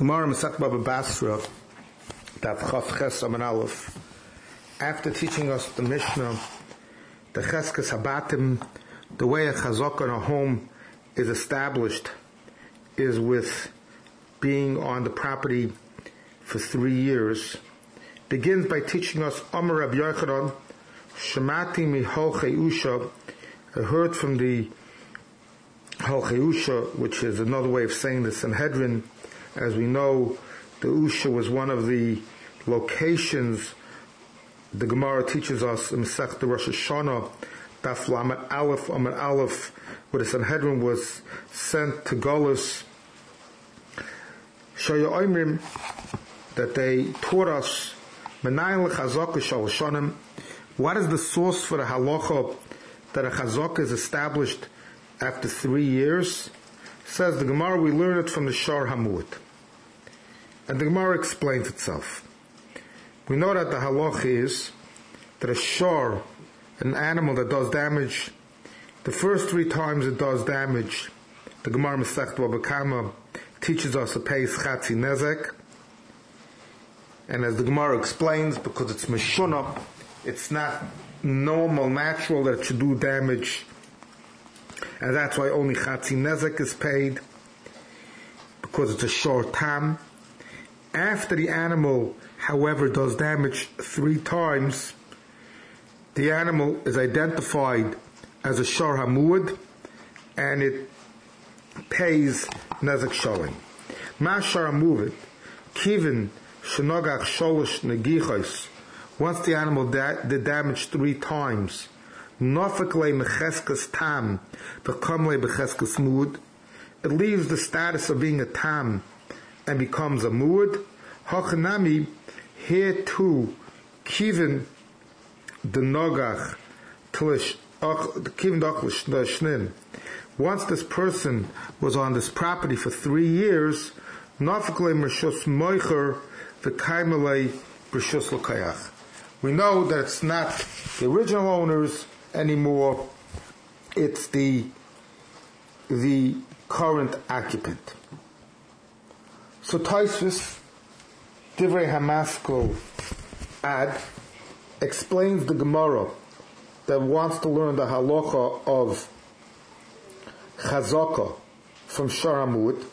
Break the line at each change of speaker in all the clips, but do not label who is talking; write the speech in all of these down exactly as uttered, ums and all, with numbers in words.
Gemara Masech Baba Basra, Daf Chaf Ches Amar Aleph. After teaching us the Mishnah, the Cheskes Habatim, the way a chazaka in a home is established is with being on the property for three years. Begins by teaching us Amar Rabbi Yochanan, Shemati mi Holchei Usha. I heard from the Holchei Usha, which is another way of saying the Sanhedrin. As we know, the Usha was one of the locations the Gemara teaches us in Masechta Rosh Hashanah, Daf Lamed Aleph, Amar Aleph, where the Sanhedrin was sent to Golus. Shaya Oimrim, that they taught us, Menayin l'chazaka shal Hashanim, what is the source for the halacha that a chazaka is established after three years? Says the Gemara, we learn it from the Shar Hamud. And the Gemara explains itself. We know that the halach is that a shar, an animal that does damage, the first three times it does damage, the Gemara Masechta Baba Kama teaches us a pays chatzi nezek. And as the Gemara explains, because it's meshuna, it's not normal, natural that it should do damage, and that's why only chatzi nezek is paid, because it's a short tam. After the animal, however, does damage three times, the animal is identified as a shar hamud, and it pays nezek shalim. Ma shar hamud, kivin shenogach sholosh negichos. Once the animal da- did damage three times, nofek le mecheskas tam, become le mecheskas mud, it leaves the status of being a tam and becomes a muad. Hachanami, here too, kivin the nogach tlish kivin dachlish shnin. Once this person was on this property for three years, nafakle mershus moicher v'kaimale bershus l'kayach. We know that it's not the original owners anymore; it's the the current occupant. So Tosfos Divrei Hamaskil Ad explains the Gemara that wants to learn the halacha of chazaka from Shar Hamud,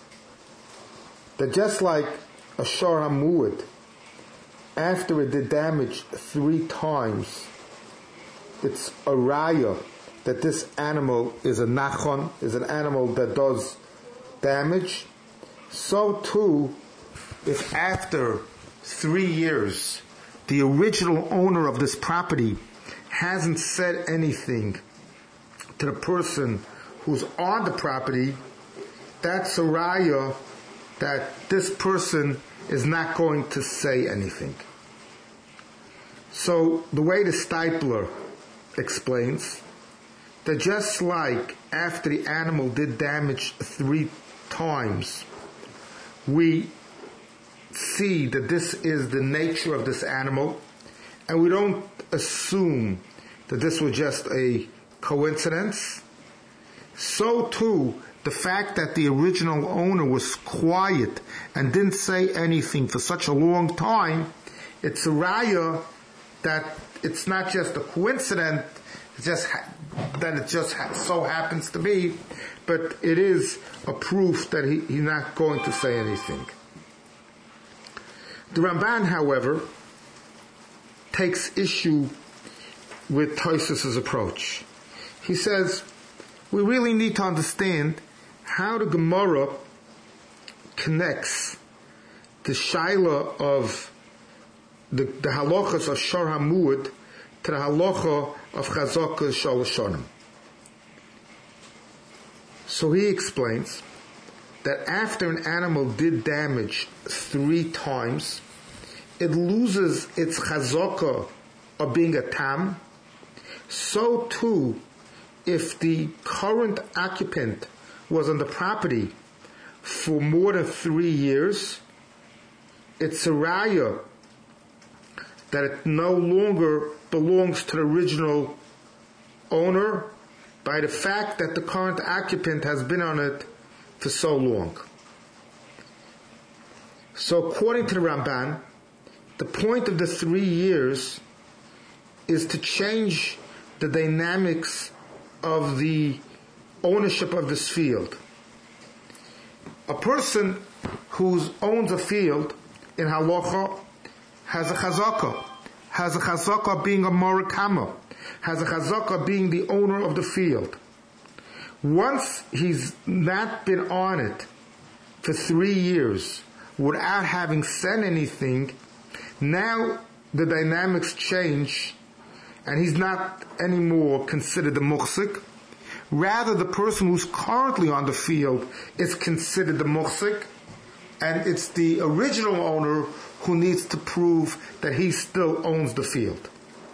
that just like a Shar Hamud, after it did damage three times, it's a raya that this animal is a nachon, is an animal that does damage. So too, if after three years the original owner of this property hasn't said anything to the person who's on the property, that's a raya that this person is not going to say anything. So the way the Stipler explains, that just like after the animal did damage three times, we see that this is the nature of this animal, and we don't assume that this was just a coincidence. So too, the fact that the original owner was quiet and didn't say anything for such a long time, it's a raya that it's not just a coincidence, it's just ha- that it just ha- so happens to be, but it is a proof that he, he's not going to say anything. The Ramban, however, takes issue with Tosfos' approach. He says, we really need to understand how the Gemara connects the shaila of the, the halachas of Shar Hamud to the halacha of Chazaka Shal Hashanim. So he explains that after an animal did damage three times, it loses its chazaka of being a tam. So too, if the current occupant was on the property for more than three years, it's a raya that it no longer belongs to the original owner by the fact that the current occupant has been on it for so long. So according to the Ramban, the point of the three years is to change the dynamics of the ownership of this field. A person who owns a field in halacha has a chazaka, has a chazaka being a morakama, has a chazaka being the owner of the field. Once he's not been on it for three years without having said anything, now the dynamics change and he's not anymore considered the muhsik. Rather, the person who's currently on the field is considered the muhsik, and it's the original owner who needs to prove that he still owns the field.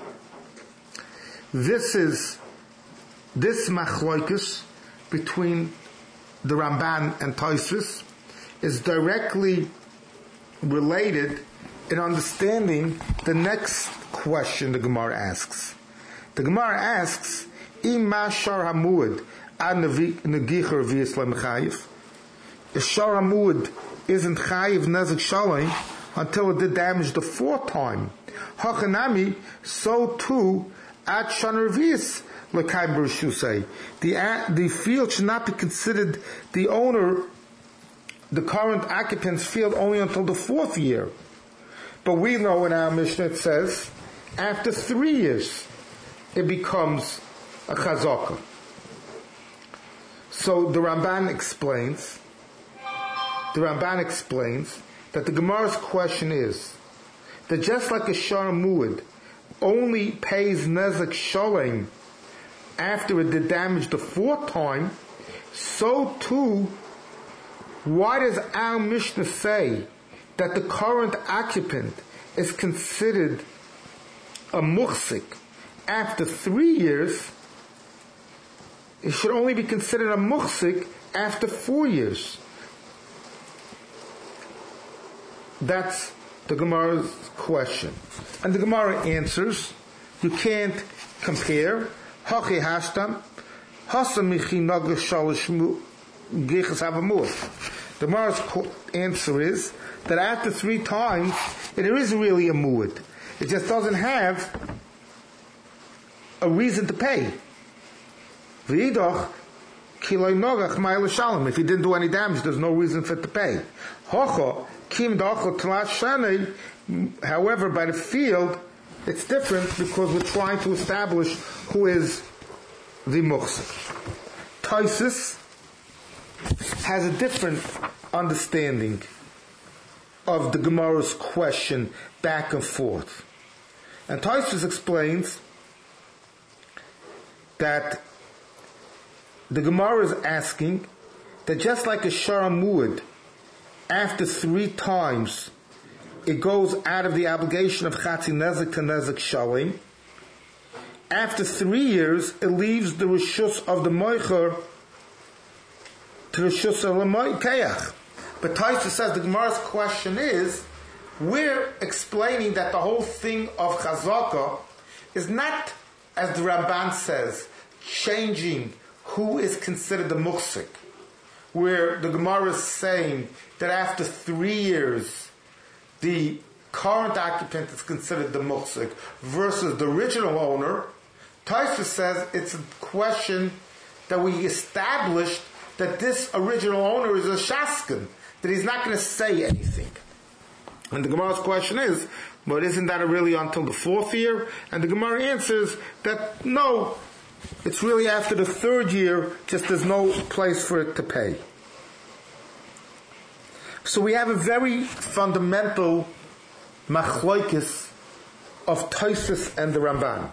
This is, this machlokes between the Ramban and Tosfos is directly related in understanding the next question the Gemara asks. The Gemara asks, Im ma shar hamuad ad negicher v'yislam chayiv. The shar hamuad isn't chayiv nezik shalom until it did damage the fourth time. Hachanami, so too, ad shanar v'yis l'kayim b'rishusay. The the field should not be considered the owner, the current occupant's field, only until the fourth year. But we know in our Mishnah it says, after three years, it becomes a chazaka. So the Ramban explains, the Ramban explains that the Gemara's question is that just like a shar muad only pays nezek shalom after it did damage the fourth time, so too, why does our Mishnah say that the current occupant is considered a muhsik after three years? It should only be considered a muhsik after four years. That's the Gemara's question. And the Gemara answers, you can't compare. Hachi hashtam, hasamichi nagas shalish gichas havamur. The Gemara's answer is that after three times, it is really a muad. It just doesn't have a reason to pay. V'idach kiloi nogach ma'il shalom. If he didn't do any damage, there's no reason for it to pay. Hocha kim dachol tlas shanei. However, by the field, it's different because we're trying to establish who is the muhsik. Tosfos has a different understanding of the Gemara's question back and forth. And Tosfos explains that the Gemara is asking that just like a shara muad, after three times it goes out of the obligation of chatzi nezek to nezek shalom. After three years, it leaves the rishus of the moicher to the rishus of the moikeach. But Tosfos says the Gemara's question is, we're explaining that the whole thing of chazaka is not, as the Ramban says, changing who is considered the muhsik, where the Gemara is saying that after three years, the current occupant is considered the muhsik versus the original owner. Tosfos says it's a question that we established that this original owner is a shaskin, that he's not going to say anything. And the Gemara's question is, but isn't that really until the fourth year? And the Gemara answers that no, it's really after the third year, just there's no place for it to pay. So we have a very fundamental machlokes of Tosfos and the Ramban.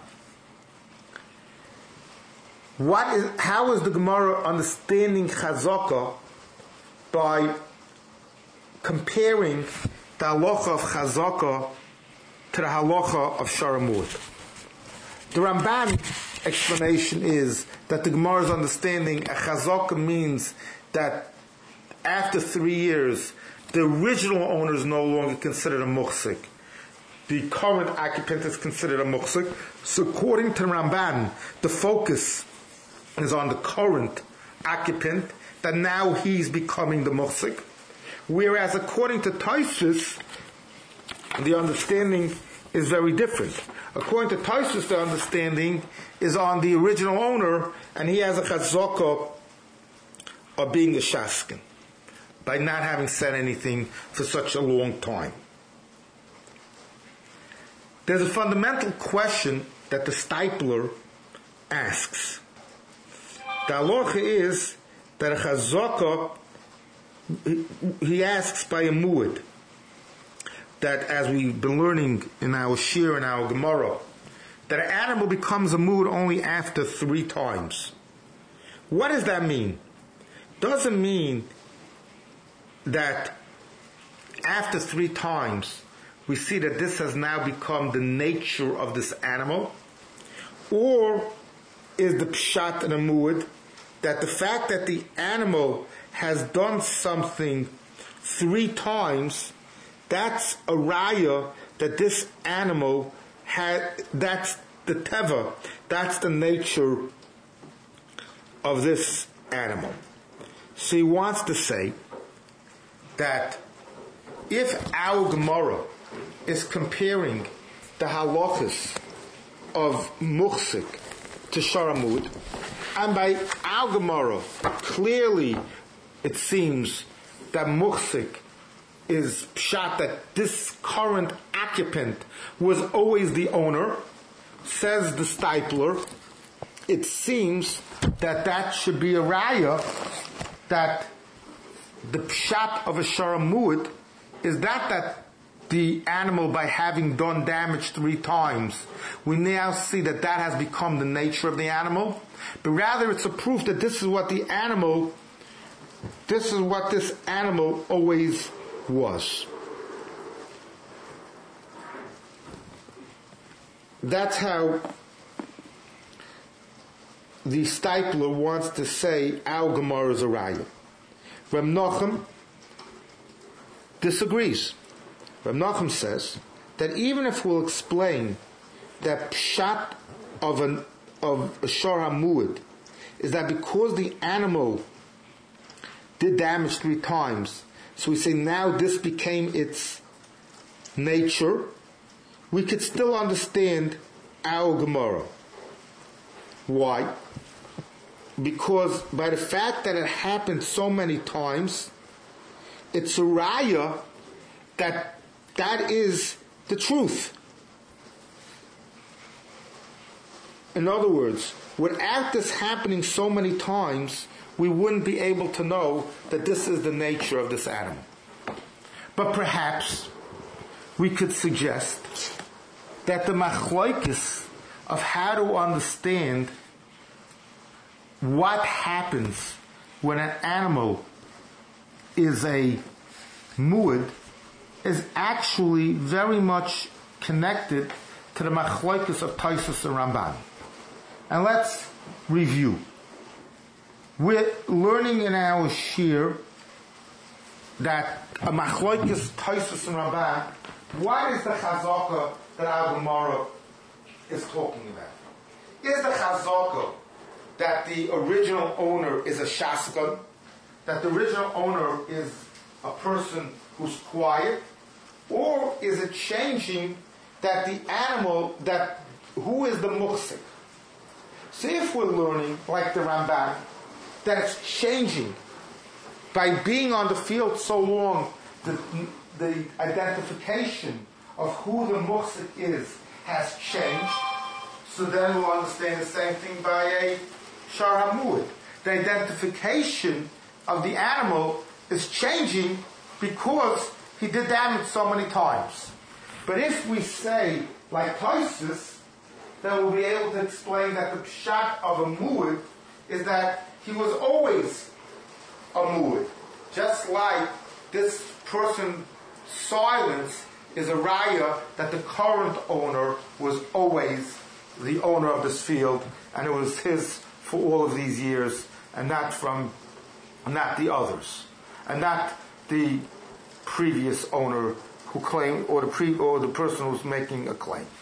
What is, how is the Gemara understanding chazaka by comparing the halacha of chazaka to the halacha of sharamut? The Ramban explanation is that the Gemara's understanding a chazaka means that after three years, the original owner is no longer considered a muhsik. The current occupant is considered a muhsik. So according to the Ramban, the focus is on the current occupant, that now he's becoming the muhsik. Whereas according to Tosfos, the understanding is very different. According to Tosfos, the understanding is on the original owner, and he has a chazaka of being a shaskin, by not having said anything for such a long time. There's a fundamental question that the Stipler asks. The halacha is that a chazaka, he asks by a muad, that as we've been learning in our shir and our Gemara, that an animal becomes a muad only after three times. What does that mean? Doesn't mean that after three times we see that this has now become the nature of this animal, or is the pshat and a muad that the fact that the animal has done something three times, that's a raya that this animal had, that's the teva, that's the nature of this animal. So he wants to say that if our Gemara is comparing the halachas of muhsik to sharamud, and by our Gemara, clearly it seems that muhsik is pshat, that this current occupant was always the owner, says the Stipler, it seems that that should be a raya, that the pshat of a sharamud is that that the animal, by having done damage three times, we now see that that has become the nature of the animal, but rather it's a proof that this is what the animal, this is what this animal always was. That's how the Stipler wants to say our Gemara is a raya. Reb Nachum disagrees. Reb Nachum says that even if we'll explain that pshat of an of a shor hamuad is that because the animal did damage three times, so we say now this became its nature, we could still understand our Gemara. Why? Because by the fact that it happened so many times, it's a raya that that is the truth. In other words, without this happening so many times, we wouldn't be able to know that this is the nature of this animal. But perhaps we could suggest that the machlokes of how to understand what happens when an animal is a muad is actually very much connected to the machlokes of Tosfos and Ramban. And let's review. We're learning in our shir that a machlokes Tosfos and Ramban, what is the chazaka that our Gemara is talking about? Is the chazaka that the original owner is a shaskan, that the original owner is a person who's quiet, or is it changing that the animal, that who is the muhsik? So if we're learning, like the Ramban, that it's changing by being on the field so long, the, the identification of who the muhsik is has changed, so then we'll understand the same thing by a shor hamuad. The identification of the animal is changing because he did damage so many times. But if we say, like Tosfos, then we'll be able to explain that the pshat of a muad is that he was always a muad. Just like this person's silence is a raya that the current owner was always the owner of this field, and it was his for all of these years, and not from, not the others, and not the previous owner who claimed, or the pre, or the person who's making a claim.